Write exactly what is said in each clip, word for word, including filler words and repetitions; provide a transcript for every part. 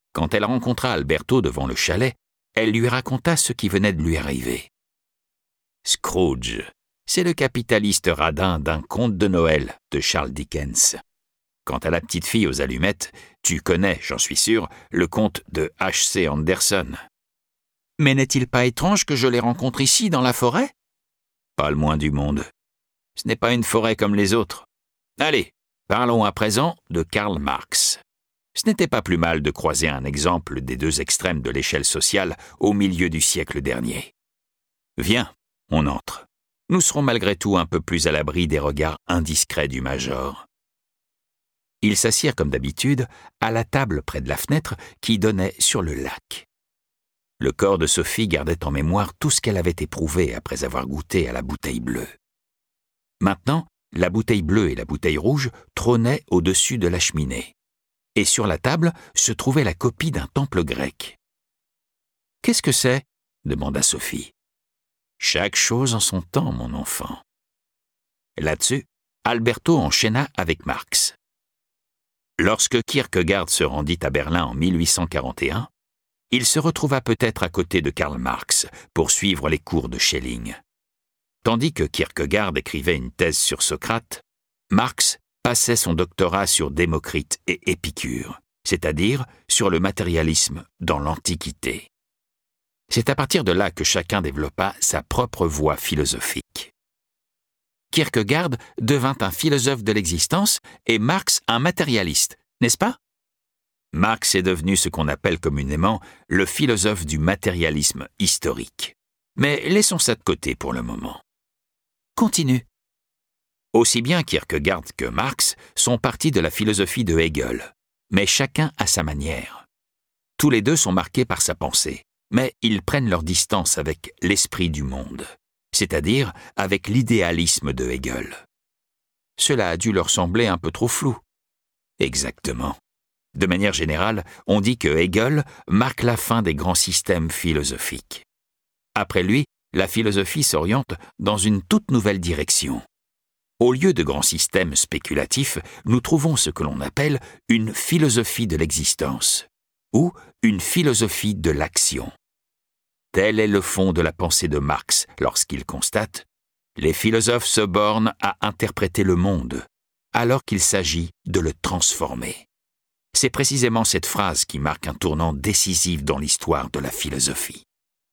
Quand elle rencontra Alberto devant le chalet, elle lui raconta ce qui venait de lui arriver. Scrooge, c'est le capitaliste radin d'un conte de Noël de Charles Dickens. Quant à la petite fille aux allumettes, tu connais, j'en suis sûr, le conte de H C Andersen. Mais n'est-il pas étrange que je les rencontre ici, dans la forêt ? Pas le moins du monde. Ce n'est pas une forêt comme les autres. Allez, parlons à présent de Karl Marx. Ce n'était pas plus mal de croiser un exemple des deux extrêmes de l'échelle sociale au milieu du siècle dernier. Viens, on entre. Nous serons malgré tout un peu plus à l'abri des regards indiscrets du major. Ils s'assirent comme d'habitude à la table près de la fenêtre qui donnait sur le lac. Le corps de Sophie gardait en mémoire tout ce qu'elle avait éprouvé après avoir goûté à la bouteille bleue. Maintenant, la bouteille bleue et la bouteille rouge trônaient au-dessus de la cheminée. Et sur la table se trouvait la copie d'un temple grec. « Qu'est-ce que c'est » demanda Sophie. « Chaque chose en son temps, mon enfant. » Là-dessus, Alberto enchaîna avec Marx. Lorsque Kierkegaard se rendit à Berlin en mille huit cent quarante et un, il se retrouva peut-être à côté de Karl Marx pour suivre les cours de Schelling. Tandis que Kierkegaard écrivait une thèse sur Socrate, Marx passait son doctorat sur Démocrite et Épicure, c'est-à-dire sur le matérialisme dans l'Antiquité. C'est à partir de là que chacun développa sa propre voie philosophique. Kierkegaard devint un philosophe de l'existence et Marx un matérialiste, n'est-ce pas ? Marx est devenu ce qu'on appelle communément le philosophe du matérialisme historique. Mais laissons ça de côté pour le moment. Continue. Aussi bien Kierkegaard que Marx sont partis de la philosophie de Hegel, mais chacun à sa manière. Tous les deux sont marqués par sa pensée, mais ils prennent leur distance avec l'esprit du monde, c'est-à-dire avec l'idéalisme de Hegel. Cela a dû leur sembler un peu trop flou. Exactement. De manière générale, on dit que Hegel marque la fin des grands systèmes philosophiques. Après lui, la philosophie s'oriente dans une toute nouvelle direction. Au lieu de grands systèmes spéculatifs, nous trouvons ce que l'on appelle une philosophie de l'existence, ou une philosophie de l'action. Tel est le fond de la pensée de Marx lorsqu'il constate « Les philosophes se bornent à interpréter le monde, alors qu'il s'agit de le transformer ». C'est précisément cette phrase qui marque un tournant décisif dans l'histoire de la philosophie.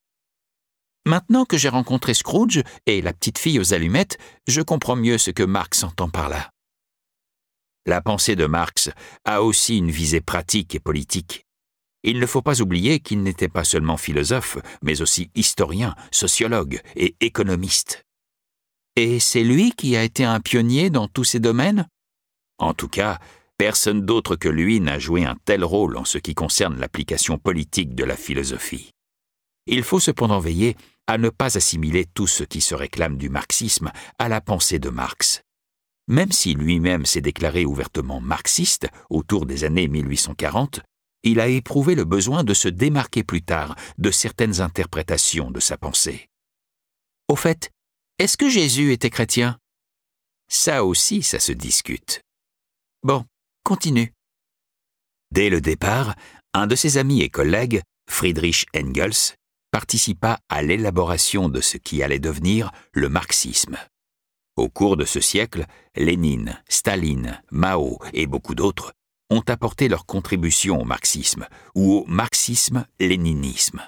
Maintenant que j'ai rencontré Scrooge et la petite fille aux allumettes, je comprends mieux ce que Marx entend par là. La pensée de Marx a aussi une visée pratique et politique. Il ne faut pas oublier qu'il n'était pas seulement philosophe, mais aussi historien, sociologue et économiste. Et c'est lui qui a été un pionnier dans tous ces domaines ? En tout cas, personne d'autre que lui n'a joué un tel rôle en ce qui concerne l'application politique de la philosophie. Il faut cependant veiller à ne pas assimiler tout ce qui se réclame du marxisme à la pensée de Marx. Même si lui-même s'est déclaré ouvertement marxiste autour des années mille huit cent quarante, il a éprouvé le besoin de se démarquer plus tard de certaines interprétations de sa pensée. Au fait, est-ce que Jésus était chrétien ? Ça aussi, ça se discute. Bon, continue. Dès le départ, un de ses amis et collègues, Friedrich Engels, participa à l'élaboration de ce qui allait devenir le marxisme. Au cours de ce siècle, Lénine, Staline, Mao et beaucoup d'autres ont apporté leur contribution au marxisme ou au marxisme-léninisme.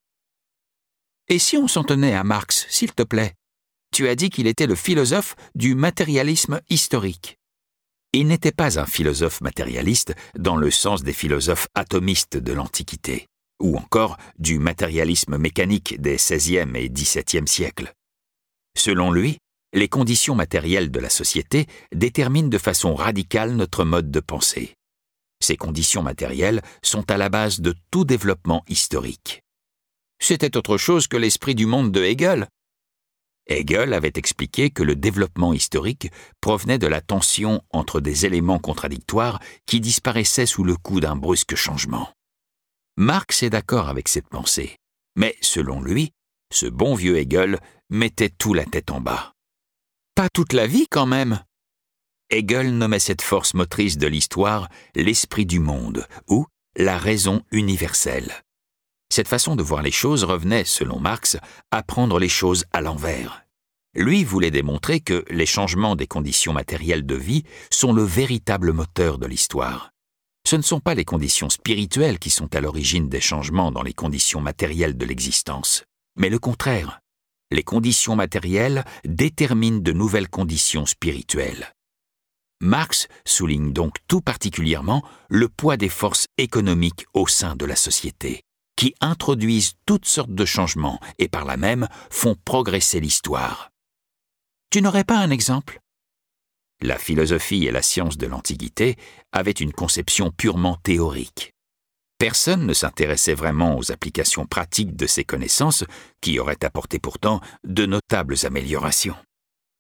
Et si on s'en tenait à Marx, s'il te plaît ? Tu as dit qu'il était le philosophe du matérialisme historique. Il n'était pas un philosophe matérialiste dans le sens des philosophes atomistes de l'Antiquité, ou encore du matérialisme mécanique des seizième et dix-septième siècles. Selon lui, les conditions matérielles de la société déterminent de façon radicale notre mode de pensée. Ces conditions matérielles sont à la base de tout développement historique. C'était autre chose que l'esprit du monde de Hegel. Hegel avait expliqué que le développement historique provenait de la tension entre des éléments contradictoires qui disparaissaient sous le coup d'un brusque changement. Marx est d'accord avec cette pensée, mais selon lui, ce bon vieux Hegel mettait tout la tête en bas. Pas toute la vie quand même. Hegel nommait cette force motrice de l'histoire l'esprit du monde, ou la raison universelle. Cette façon de voir les choses revenait, selon Marx, à prendre les choses à l'envers. Lui voulait démontrer que les changements des conditions matérielles de vie sont le véritable moteur de l'histoire. Ce ne sont pas les conditions spirituelles qui sont à l'origine des changements dans les conditions matérielles de l'existence, mais le contraire. Les conditions matérielles déterminent de nouvelles conditions spirituelles. Marx souligne donc tout particulièrement le poids des forces économiques au sein de la société, qui introduisent toutes sortes de changements et par là même font progresser l'histoire. Tu n'aurais pas un exemple ? La philosophie et la science de l'Antiquité avaient une conception purement théorique. Personne ne s'intéressait vraiment aux applications pratiques de ces connaissances qui auraient apporté pourtant de notables améliorations. Ah ?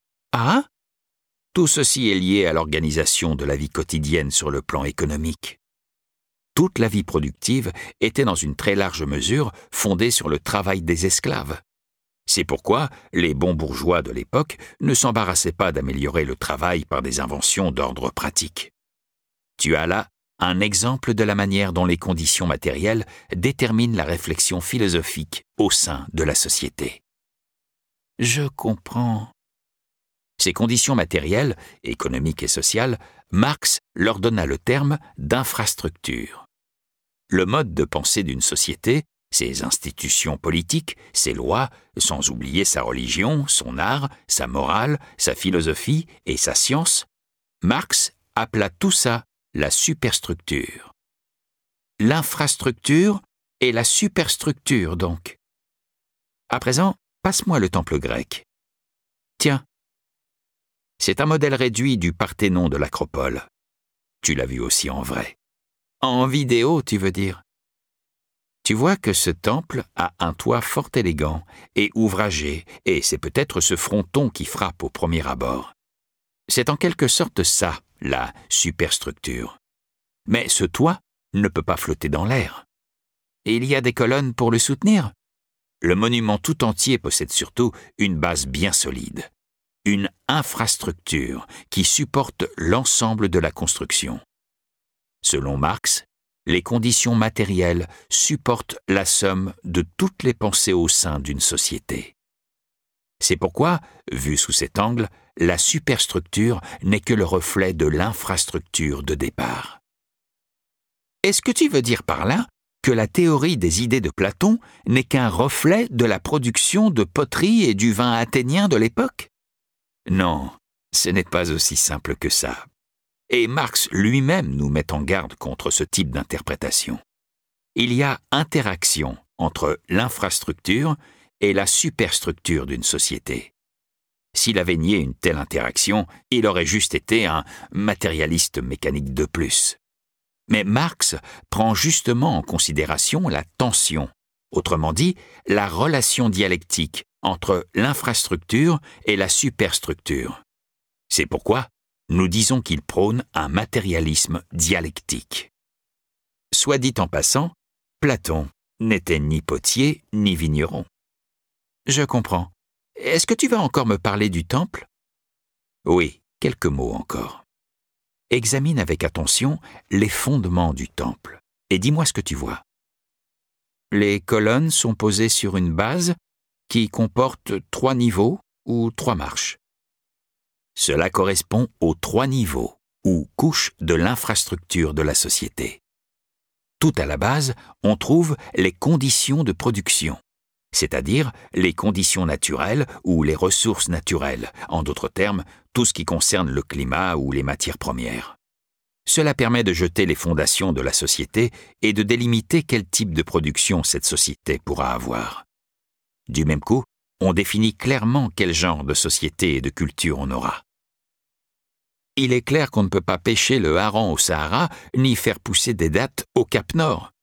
Tout ceci est lié à l'organisation de la vie quotidienne sur le plan économique. Toute la vie productive était dans une très large mesure fondée sur le travail des esclaves. C'est pourquoi les bons bourgeois de l'époque ne s'embarrassaient pas d'améliorer le travail par des inventions d'ordre pratique. Tu as là un exemple de la manière dont les conditions matérielles déterminent la réflexion philosophique au sein de la société. Je comprends. Ces conditions matérielles, économiques et sociales, Marx leur donna le terme d'infrastructure. Le mode de pensée d'une société, ses institutions politiques, ses lois, sans oublier sa religion, son art, sa morale, sa philosophie et sa science, Marx appela tout ça la superstructure. L'infrastructure et la superstructure, donc. À présent, passe-moi le temple grec. Tiens, c'est un modèle réduit du Parthénon de l'Acropole. Tu l'as vu aussi en vrai. En vidéo, tu veux dire. Tu vois que ce temple a un toit fort élégant et ouvragé, et c'est peut-être ce fronton qui frappe au premier abord. C'est en quelque sorte ça, la superstructure. Mais ce toit ne peut pas flotter dans l'air. Et il y a des colonnes pour le soutenir. Le monument tout entier possède surtout une base bien solide. Une infrastructure qui supporte l'ensemble de la construction. Selon Marx, les conditions matérielles supportent la somme de toutes les pensées au sein d'une société. C'est pourquoi, vu sous cet angle, la superstructure n'est que le reflet de l'infrastructure de départ. Est-ce que tu veux dire par là que la théorie des idées de Platon n'est qu'un reflet de la production de poterie et du vin athénien de l'époque ? Non, ce n'est pas aussi simple que ça. Et Marx lui-même nous met en garde contre ce type d'interprétation. Il y a interaction entre l'infrastructure et la superstructure d'une société. S'il avait nié une telle interaction, il aurait juste été un matérialiste mécanique de plus. Mais Marx prend justement en considération la tension, autrement dit, la relation dialectique entre l'infrastructure et la superstructure. C'est pourquoi nous disons qu'il prône un matérialisme dialectique. Soit dit en passant, Platon n'était ni potier ni vigneron. Je comprends. Est-ce que tu vas encore me parler du temple ? Oui, quelques mots encore. Examine avec attention les fondements du temple et dis-moi ce que tu vois. Les colonnes sont posées sur une base qui comporte trois niveaux ou trois marches. Cela correspond aux trois niveaux ou couches de l'infrastructure de la société. Tout à la base, on trouve les conditions de production, c'est-à-dire les conditions naturelles ou les ressources naturelles, en d'autres termes, tout ce qui concerne le climat ou les matières premières. Cela permet de jeter les fondations de la société et de délimiter quel type de production cette société pourra avoir. Du même coup, on définit clairement quel genre de société et de culture on aura. Il est clair qu'on ne peut pas pêcher le hareng au Sahara ni faire pousser des dattes au Cap Nord.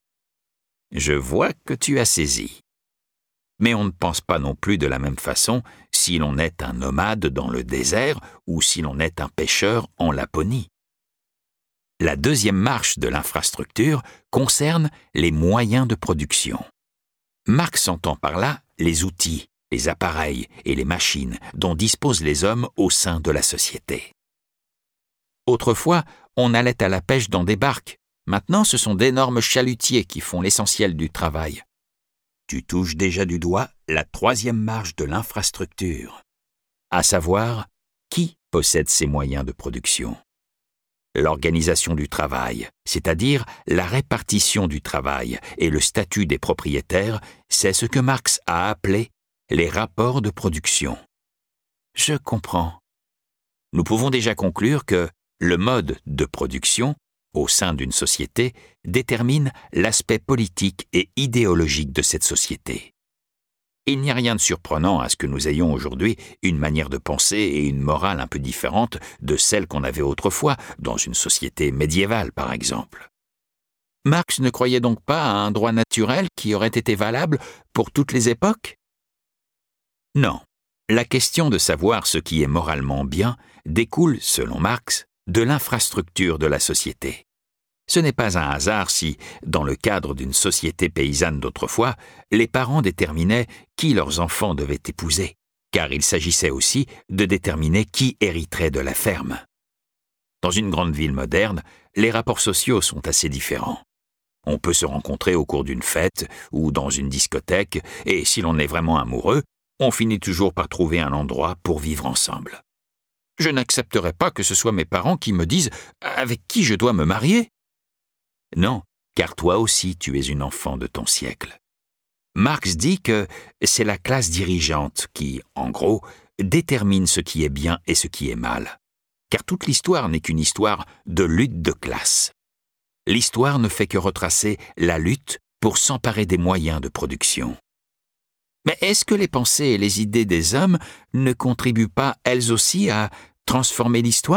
Je vois que tu as saisi. Mais on ne pense pas non plus de la même façon si l'on est un nomade dans le désert ou si l'on est un pêcheur en Laponie. La deuxième marche de l'infrastructure concerne les moyens de production. Marx entend par là les outils, les appareils et les machines dont disposent les hommes au sein de la société. Autrefois, on allait à la pêche dans des barques. Maintenant, ce sont d'énormes chalutiers qui font l'essentiel du travail. Tu touches déjà du doigt la troisième marche de l'infrastructure, à savoir qui possède ces moyens de production. L'organisation du travail, c'est-à-dire la répartition du travail et le statut des propriétaires, c'est ce que Marx a appelé les rapports de production. Je comprends. Nous pouvons déjà conclure que le mode de production, au sein d'une société, détermine l'aspect politique et idéologique de cette société. Il n'y a rien de surprenant à ce que nous ayons aujourd'hui une manière de penser et une morale un peu différente de celle qu'on avait autrefois, dans une société médiévale par exemple. Marx ne croyait donc pas à un droit naturel qui aurait été valable pour toutes les époques ? Non. La question de savoir ce qui est moralement bien découle, selon Marx, de l'infrastructure de la société. Ce n'est pas un hasard si, dans le cadre d'une société paysanne d'autrefois, les parents déterminaient qui leurs enfants devaient épouser, car il s'agissait aussi de déterminer qui hériterait de la ferme. Dans une grande ville moderne, les rapports sociaux sont assez différents. On peut se rencontrer au cours d'une fête ou dans une discothèque, et si l'on est vraiment amoureux, on finit toujours par trouver un endroit pour vivre ensemble. Je n'accepterai pas que ce soit mes parents qui me disent « avec qui je dois me marier ?» Non, car toi aussi tu es une enfant de ton siècle. Marx dit que c'est la classe dirigeante qui, en gros, détermine ce qui est bien et ce qui est mal. Car toute l'histoire n'est qu'une histoire de lutte de classe. L'histoire ne fait que retracer la lutte pour s'emparer des moyens de production. Mais est-ce que les pensées et les idées des hommes ne contribuent pas, elles aussi, à transformer l'histoire ?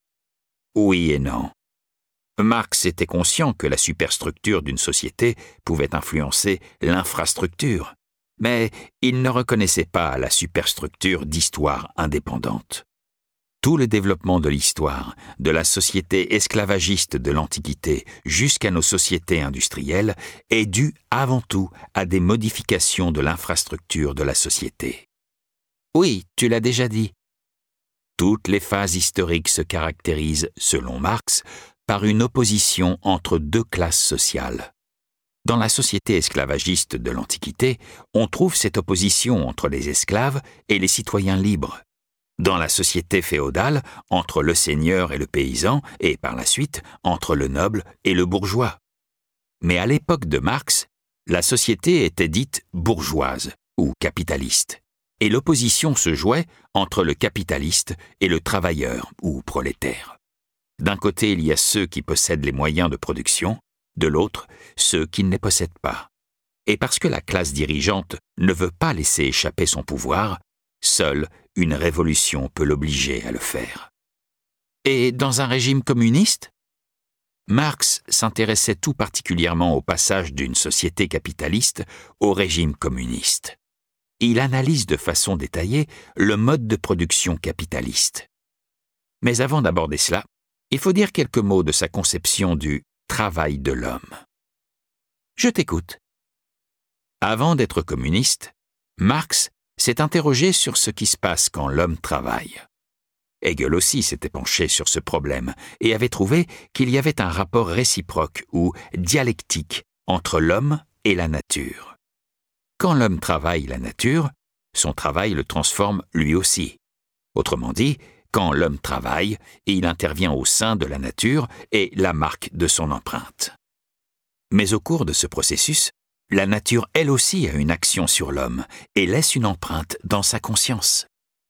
Oui et non. Marx était conscient que la superstructure d'une société pouvait influencer l'infrastructure, mais il ne reconnaissait pas la superstructure d'histoire indépendante. Tout le développement de l'histoire, de la société esclavagiste de l'Antiquité jusqu'à nos sociétés industrielles, est dû avant tout à des modifications de l'infrastructure de la société. Oui, tu l'as déjà dit. Toutes les phases historiques se caractérisent, selon Marx, par une opposition entre deux classes sociales. Dans la société esclavagiste de l'Antiquité, on trouve cette opposition entre les esclaves et les citoyens libres. Dans la société féodale, entre le seigneur et le paysan, et par la suite, entre le noble et le bourgeois. Mais à l'époque de Marx, la société était dite bourgeoise ou capitaliste, et l'opposition se jouait entre le capitaliste et le travailleur ou prolétaire. D'un côté, il y a ceux qui possèdent les moyens de production, de l'autre, ceux qui ne les possèdent pas. Et parce que la classe dirigeante ne veut pas laisser échapper son pouvoir, seule une révolution peut l'obliger à le faire. Et dans un régime communiste ? Marx s'intéressait tout particulièrement au passage d'une société capitaliste au régime communiste. Il analyse de façon détaillée le mode de production capitaliste. Mais avant d'aborder cela, il faut dire quelques mots de sa conception du travail de l'homme. Je t'écoute. Avant d'être communiste, Marx s'est interrogé sur ce qui se passe quand l'homme travaille. Hegel aussi s'était penché sur ce problème et avait trouvé qu'il y avait un rapport réciproque ou dialectique entre l'homme et la nature. Quand l'homme travaille la nature, son travail le transforme lui aussi. Autrement dit, quand l'homme travaille, il intervient au sein de la nature et la marque de son empreinte. Mais au cours de ce processus, la nature elle aussi a une action sur l'homme et laisse une empreinte dans sa conscience.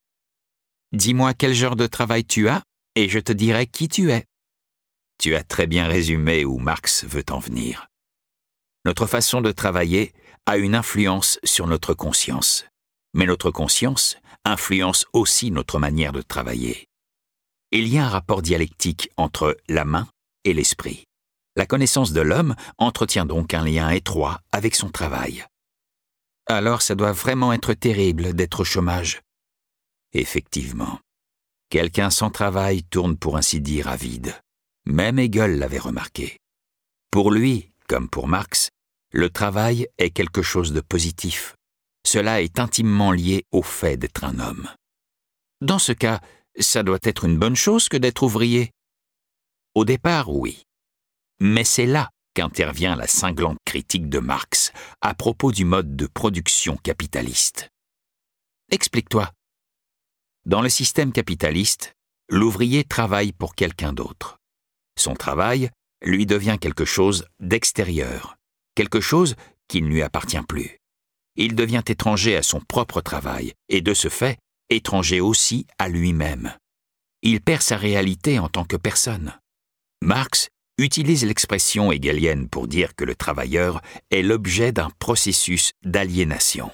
Dis-moi quel genre de travail tu as et je te dirai qui tu es. Tu as très bien résumé où Marx veut en venir. Notre façon de travailler a une influence sur notre conscience, mais notre conscience influence aussi notre manière de travailler. Il y a un rapport dialectique entre la main et l'esprit. La connaissance de l'homme entretient donc un lien étroit avec son travail. Alors ça doit vraiment être terrible d'être au chômage. Effectivement. Quelqu'un sans travail tourne pour ainsi dire à vide. Même Hegel l'avait remarqué. Pour lui, comme pour Marx, le travail est quelque chose de positif. Cela est intimement lié au fait d'être un homme. Dans ce cas, ça doit être une bonne chose que d'être ouvrier. Au départ, oui. Mais c'est là qu'intervient la cinglante critique de Marx à propos du mode de production capitaliste. Explique-toi. Dans le système capitaliste, l'ouvrier travaille pour quelqu'un d'autre. Son travail lui devient quelque chose d'extérieur, quelque chose qui ne lui appartient plus. Il devient étranger à son propre travail et de ce fait, étranger aussi à lui-même. Il perd sa réalité en tant que personne. Marx utilise l'expression hegelienne pour dire que le travailleur est l'objet d'un processus d'aliénation.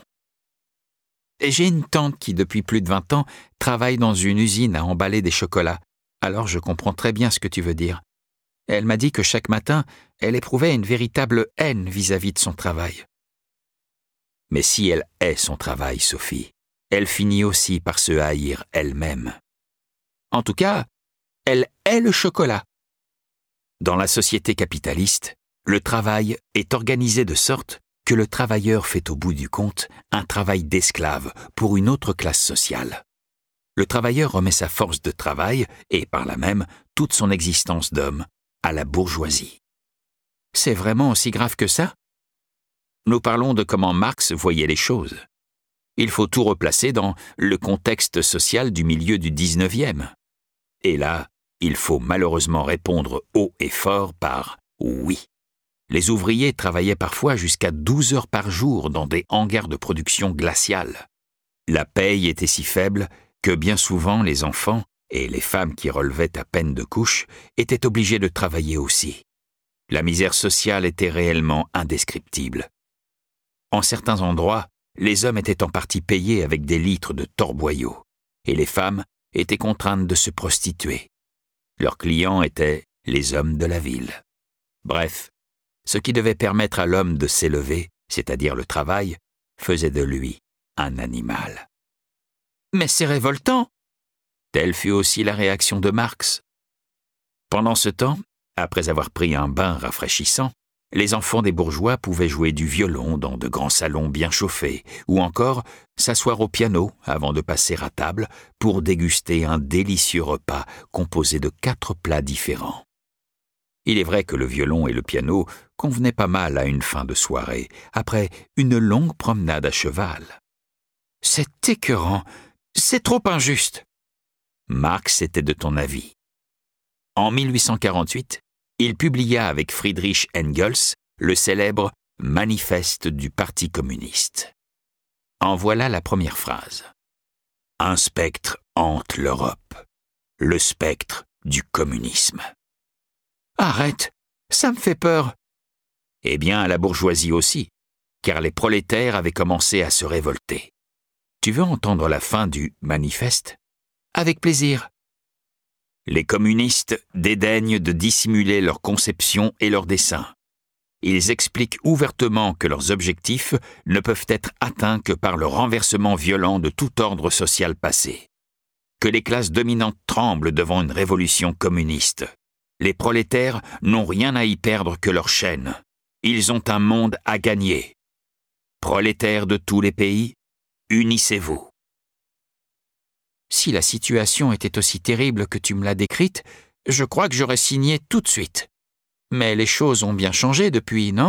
J'ai une tante qui, depuis plus de vingt ans, travaille dans une usine à emballer des chocolats, alors je comprends très bien ce que tu veux dire. Elle m'a dit que chaque matin, elle éprouvait une véritable haine vis-à-vis de son travail. Mais si elle hait son travail, Sophie, elle finit aussi par se haïr elle-même. En tout cas, elle hait le chocolat. Dans la société capitaliste, le travail est organisé de sorte que le travailleur fait au bout du compte un travail d'esclave pour une autre classe sociale. Le travailleur remet sa force de travail, et par là même toute son existence d'homme, à la bourgeoisie. C'est vraiment aussi grave que ça ? Nous parlons de comment Marx voyait les choses. Il faut tout replacer dans le contexte social du milieu du dix-neuvième. Et là, il faut malheureusement répondre haut et fort par « oui ». Les ouvriers travaillaient parfois jusqu'à douze heures par jour dans des hangars de production glaciale. La paye était si faible que bien souvent les enfants et les femmes qui relevaient à peine de couches étaient obligés de travailler aussi. La misère sociale était réellement indescriptible. En certains endroits, les hommes étaient en partie payés avec des litres de torboyau, et les femmes étaient contraintes de se prostituer. Leurs clients étaient les hommes de la ville. Bref, ce qui devait permettre à l'homme de s'élever, c'est-à-dire le travail, faisait de lui un animal. Mais c'est révoltant! Telle fut aussi la réaction de Marx. Pendant ce temps, après avoir pris un bain rafraîchissant, les enfants des bourgeois pouvaient jouer du violon dans de grands salons bien chauffés, ou encore s'asseoir au piano avant de passer à table pour déguster un délicieux repas composé de quatre plats différents. Il est vrai que le violon et le piano convenaient pas mal à une fin de soirée, après une longue promenade à cheval. C'est écœurant, c'est trop injuste. Marx était de ton avis. En mille huit cent quarante-huit, il publia avec Friedrich Engels le célèbre « Manifeste du Parti communiste ». En voilà la première phrase. « Un spectre hante l'Europe, le spectre du communisme. » Arrête, ça me fait peur. Eh bien, à la bourgeoisie aussi, car les prolétaires avaient commencé à se révolter. Tu veux entendre la fin du « Manifeste » ? Avec plaisir. Les communistes dédaignent de dissimuler leurs conceptions et leurs desseins. Ils expliquent ouvertement que leurs objectifs ne peuvent être atteints que par le renversement violent de tout ordre social passé. Que les classes dominantes tremblent devant une révolution communiste. Les prolétaires n'ont rien à y perdre que leur chaîne. Ils ont un monde à gagner. Prolétaires de tous les pays, unissez-vous. Si la situation était aussi terrible que tu me l'as décrite, je crois que j'aurais signé tout de suite. Mais les choses ont bien changé depuis, non ?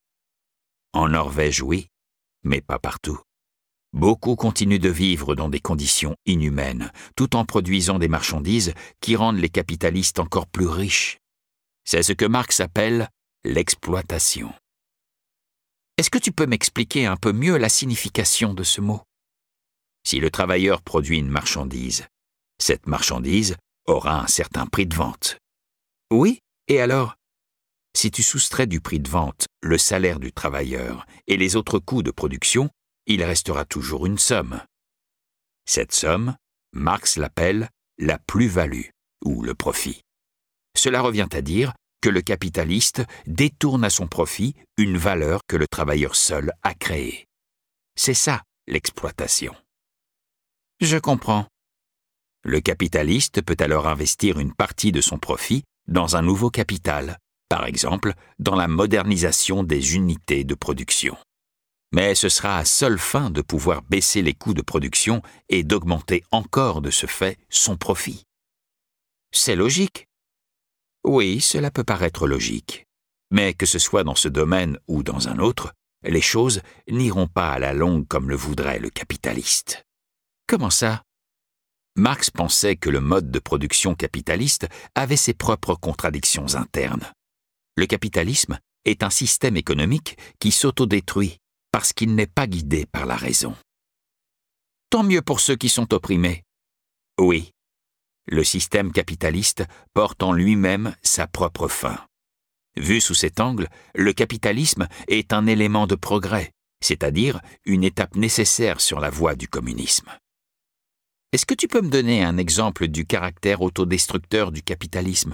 En Norvège, oui, mais pas partout. Beaucoup continuent de vivre dans des conditions inhumaines, tout en produisant des marchandises qui rendent les capitalistes encore plus riches. C'est ce que Marx appelle l'exploitation. Est-ce que tu peux m'expliquer un peu mieux la signification de ce mot ? Si le travailleur produit une marchandise, cette marchandise aura un certain prix de vente. Oui, et alors ? Si tu soustrais du prix de vente le salaire du travailleur et les autres coûts de production, il restera toujours une somme. Cette somme, Marx l'appelle la plus-value ou le profit. Cela revient à dire que le capitaliste détourne à son profit une valeur que le travailleur seul a créée. C'est ça, l'exploitation. Je comprends. Le capitaliste peut alors investir une partie de son profit dans un nouveau capital, par exemple dans la modernisation des unités de production. Mais ce sera à seule fin de pouvoir baisser les coûts de production et d'augmenter encore de ce fait son profit. C'est logique. Oui, cela peut paraître logique. Mais que ce soit dans ce domaine ou dans un autre, les choses n'iront pas à la longue comme le voudrait le capitaliste. Comment ça? Marx pensait que le mode de production capitaliste avait ses propres contradictions internes. Le capitalisme est un système économique qui s'autodétruit parce qu'il n'est pas guidé par la raison. Tant mieux pour ceux qui sont opprimés. Oui, le système capitaliste porte en lui-même sa propre fin. Vu sous cet angle, le capitalisme est un élément de progrès, c'est-à-dire une étape nécessaire sur la voie du communisme. Est-ce que tu peux me donner un exemple du caractère autodestructeur du capitalisme?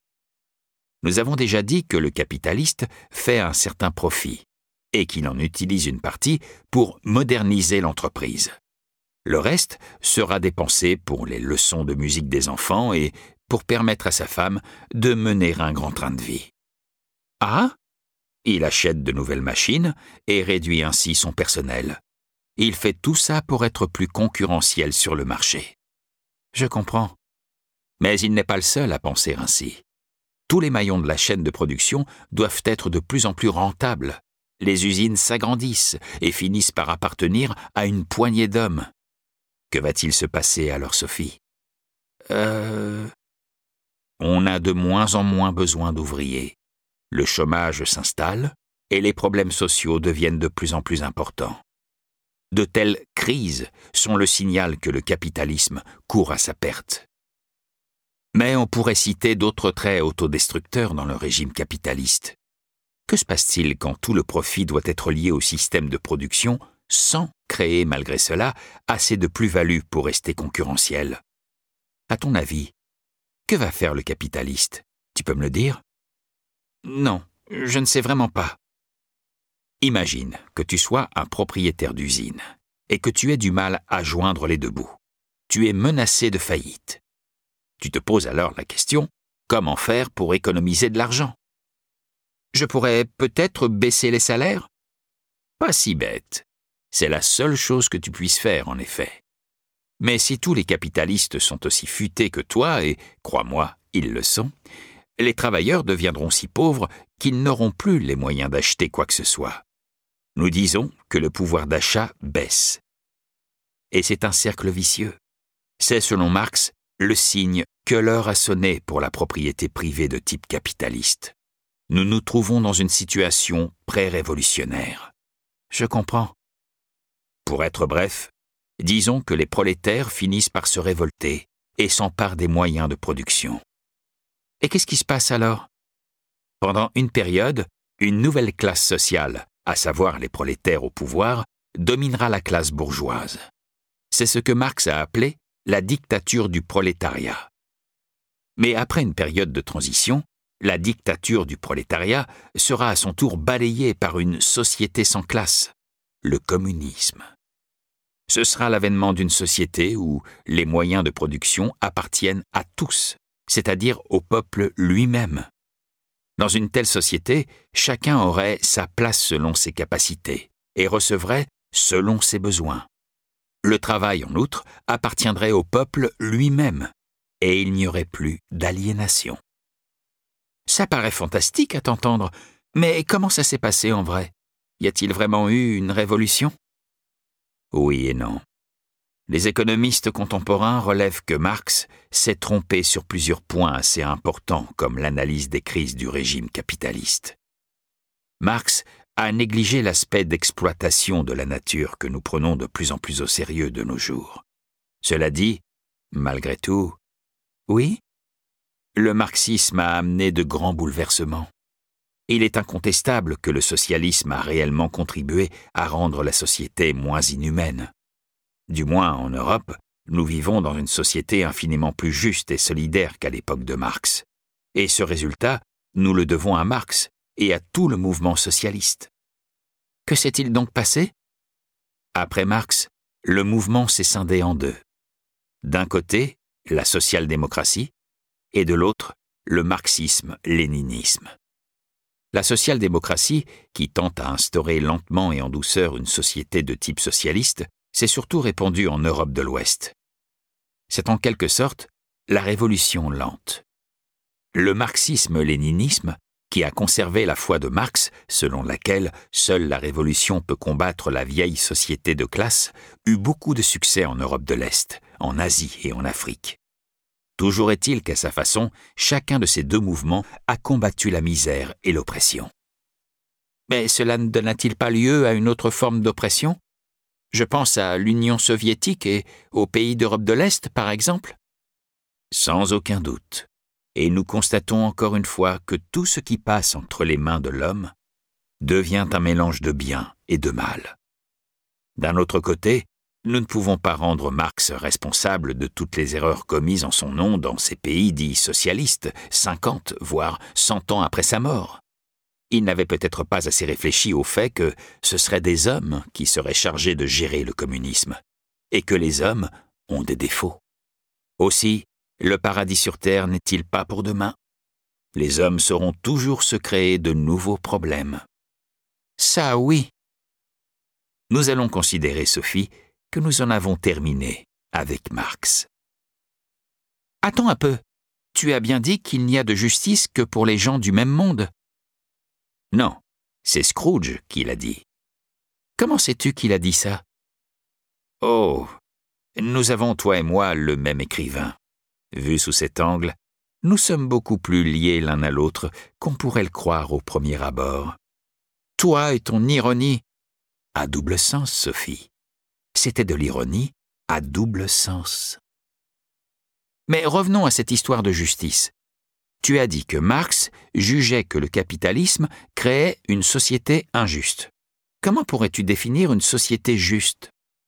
Nous avons déjà dit que le capitaliste fait un certain profit et qu'il en utilise une partie pour moderniser l'entreprise. Le reste sera dépensé pour les leçons de musique des enfants et pour permettre à sa femme de mener un grand train de vie. Ah, il achète de nouvelles machines et réduit ainsi son personnel. Il fait tout ça pour être plus concurrentiel sur le marché. Je comprends. Mais il n'est pas le seul à penser ainsi. Tous les maillons de la chaîne de production doivent être de plus en plus rentables. Les usines s'agrandissent et finissent par appartenir à une poignée d'hommes. Que va-t-il se passer alors, Sophie? Euh... On a de moins en moins besoin d'ouvriers. Le chômage s'installe et les problèmes sociaux deviennent de plus en plus importants. De telles crises sont le signal que le capitalisme court à sa perte. Mais on pourrait citer d'autres traits autodestructeurs dans le régime capitaliste. Que se passe-t-il quand tout le profit doit être lié au système de production sans créer malgré cela assez de plus-value pour rester concurrentiel? À ton avis, que va faire le capitaliste? Tu peux me le dire? Non, je ne sais vraiment pas. Imagine que tu sois un propriétaire d'usine et que tu aies du mal à joindre les deux bouts. Tu es menacé de faillite. Tu te poses alors la question, comment faire pour économiser de l'argent? Je pourrais peut-être baisser les salaires? Pas si bête. C'est la seule chose que tu puisses faire, en effet. Mais si tous les capitalistes sont aussi futés que toi, et crois-moi, ils le sont, les travailleurs deviendront si pauvres qu'ils n'auront plus les moyens d'acheter quoi que ce soit. Nous disons que le pouvoir d'achat baisse. Et c'est un cercle vicieux. C'est, selon Marx, le signe que l'heure a sonné pour la propriété privée de type capitaliste. Nous nous trouvons dans une situation pré-révolutionnaire. Je comprends. Pour être bref, disons que les prolétaires finissent par se révolter et s'emparent des moyens de production. Et qu'est-ce qui se passe alors? Pendant une période, une nouvelle classe sociale, à savoir les prolétaires au pouvoir, dominera la classe bourgeoise. C'est ce que Marx a appelé la dictature du prolétariat. Mais après une période de transition, la dictature du prolétariat sera à son tour balayée par une société sans classe, le communisme. Ce sera l'avènement d'une société où les moyens de production appartiennent à tous, c'est-à-dire au peuple lui-même. Dans une telle société, chacun aurait sa place selon ses capacités et recevrait selon ses besoins. Le travail, en outre, appartiendrait au peuple lui-même et il n'y aurait plus d'aliénation. Ça paraît fantastique à t'entendre, mais comment ça s'est passé en vrai? Y a-t-il vraiment eu une révolution? Oui et non. Les économistes contemporains relèvent que Marx s'est trompé sur plusieurs points assez importants comme l'analyse des crises du régime capitaliste. Marx a négligé l'aspect d'exploitation de la nature que nous prenons de plus en plus au sérieux de nos jours. Cela dit, malgré tout, oui, le marxisme a amené de grands bouleversements. Il est incontestable que le socialisme a réellement contribué à rendre la société moins inhumaine. Du moins, en Europe, nous vivons dans une société infiniment plus juste et solidaire qu'à l'époque de Marx. Et ce résultat, nous le devons à Marx et à tout le mouvement socialiste. Que s'est-il donc passé? Après Marx, le mouvement s'est scindé en deux. D'un côté, la social-démocratie, et de l'autre, le marxisme-léninisme. La social-démocratie, qui tente à instaurer lentement et en douceur une société de type socialiste, s'est surtout répandue en Europe de l'Ouest. C'est en quelque sorte la révolution lente. Le marxisme-léninisme, qui a conservé la foi de Marx, selon laquelle seule la révolution peut combattre la vieille société de classe, eut beaucoup de succès en Europe de l'Est, en Asie et en Afrique. Toujours est-il qu'à sa façon, chacun de ces deux mouvements a combattu la misère et l'oppression. Mais cela ne donna-t-il pas lieu à une autre forme d'oppression ? Je pense à l'Union soviétique et aux pays d'Europe de l'Est, par exemple. Sans aucun doute. Et nous constatons encore une fois que tout ce qui passe entre les mains de l'homme devient un mélange de bien et de mal. D'un autre côté, nous ne pouvons pas rendre Marx responsable de toutes les erreurs commises en son nom dans ces pays dits socialistes, cinquante, voire cent ans après sa mort. Il n'avait peut-être pas assez réfléchi au fait que ce seraient des hommes qui seraient chargés de gérer le communisme, et que les hommes ont des défauts. Aussi, le paradis sur terre n'est-il pas pour demain ? Les hommes sauront toujours se créer de nouveaux problèmes. Ça, oui. Nous allons considérer, Sophie, que nous en avons terminé avec Marx. Attends un peu. Tu as bien dit qu'il n'y a de justice que pour les gens du même monde. Non, c'est Scrooge qui l'a dit. Comment sais-tu qu'il a dit ça ? Oh, nous avons, toi et moi, le même écrivain. Vu sous cet angle, nous sommes beaucoup plus liés l'un à l'autre qu'on pourrait le croire au premier abord. Toi et ton ironie. À double sens, Sophie. C'était de l'ironie à double sens. Mais revenons à cette histoire de justice. Tu as dit que Marx jugeait que le capitalisme créait une société injuste. Comment pourrais-tu définir une société juste ?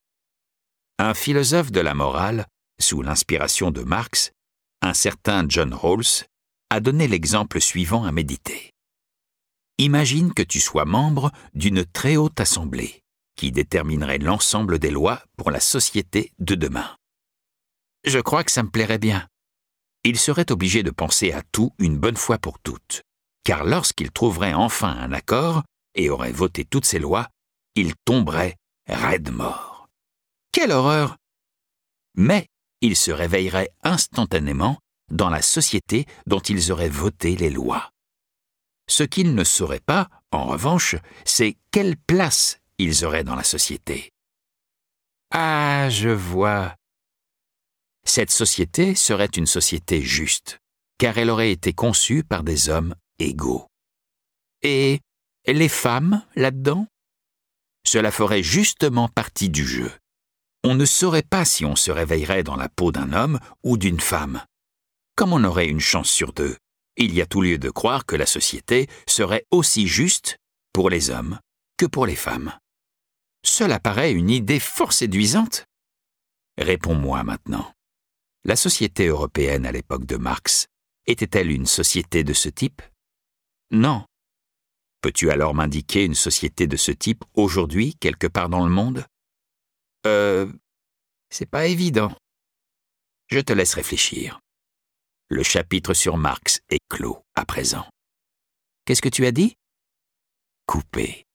Un philosophe de la morale, sous l'inspiration de Marx, un certain John Rawls, a donné l'exemple suivant à méditer. Imagine que tu sois membre d'une très haute assemblée qui déterminerait l'ensemble des lois pour la société de demain. Je crois que ça me plairait bien. Il serait obligé de penser à tout une bonne fois pour toutes, car lorsqu'il trouverait enfin un accord et aurait voté toutes ces lois, il tomberait raide mort. Quelle horreur ! Mais il se réveillerait instantanément dans la société dont ils auraient voté les lois. Ce qu'ils ne sauraient pas, en revanche, c'est quelle place ils auraient dans la société. Ah, je vois. Cette société serait une société juste, car elle aurait été conçue par des hommes égaux. Et les femmes, là-dedans ? Cela ferait justement partie du jeu. On ne saurait pas si on se réveillerait dans la peau d'un homme ou d'une femme. Comme on aurait une chance sur deux, il y a tout lieu de croire que la société serait aussi juste pour les hommes que pour les femmes. Cela paraît une idée fort séduisante. Réponds-moi maintenant. La société européenne à l'époque de Marx était-elle une société de ce type ? Non. Peux-tu alors m'indiquer une société de ce type aujourd'hui, quelque part dans le monde ? Euh, c'est pas évident. Je te laisse réfléchir. Le chapitre sur Marx est clos à présent. Qu'est-ce que tu as dit ? Coupé.